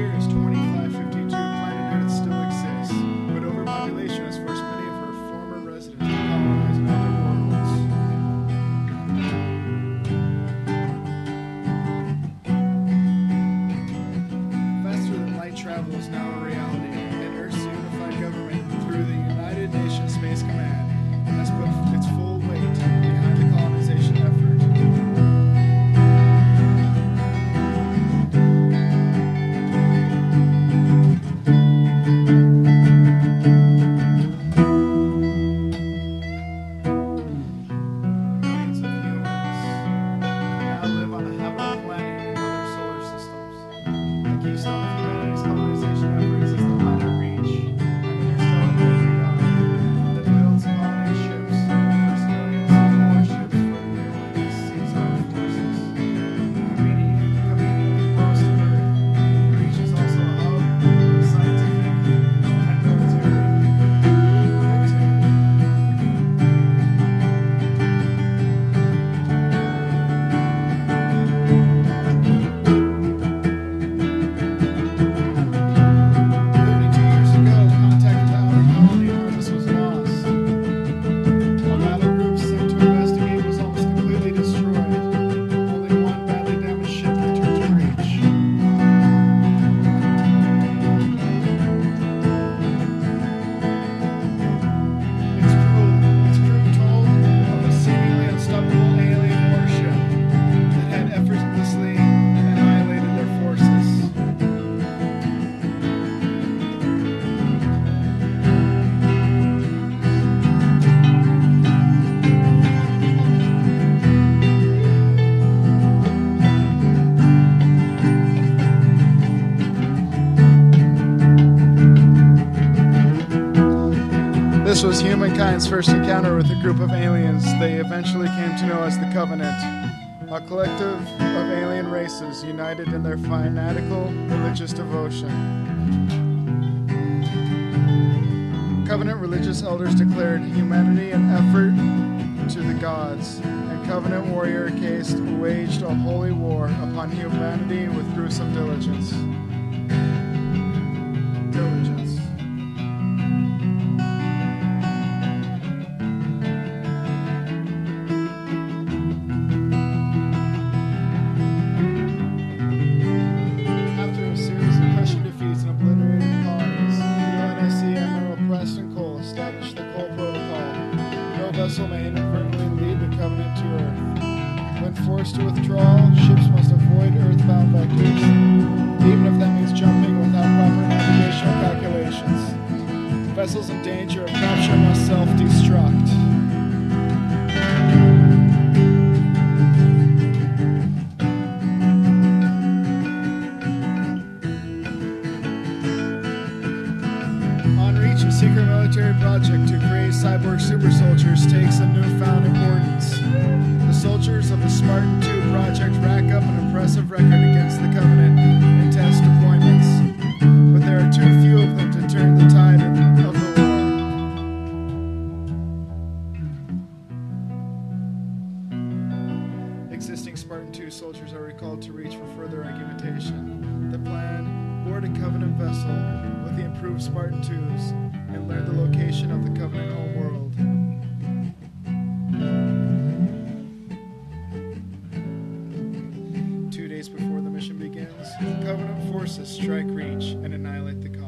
year is 2552. Planet Earth still exists, but overpopulation has forced many of her former residents to colonize other worlds. Faster than light travel is now a reality, and Earth's unified government, through the United Nations Space Command, has put its full weight behind the colonization effort. This was humankind's first encounter with a group of aliens they eventually came to know as the Covenant, a collective of alien races united in their fanatical religious devotion. Covenant religious elders declared humanity an effort to the gods, and Covenant warrior Caste waged a holy war upon humanity with gruesome diligence. Vessel may inadvertently lead the Covenant to Earth. When forced to withdraw, ships must avoid Earthbound vectors, even if that means jumping without proper navigational calculations. Vessels in danger of capture must self-destruct. A secret military project to create cyborg super soldiers takes a newfound importance. The soldiers of the Spartan 2 project rack up an impressive record against the Covenant in test deployments, but there are too few of them to turn the tide of the war. Existing Spartan 2 soldiers are recalled to reach for further argumentation. The plan: board a Covenant vessel with the improved Spartan 2s and learn the location of the Covenant homeworld. 2 days before the mission begins, Covenant forces strike Reach and annihilate the Covenant.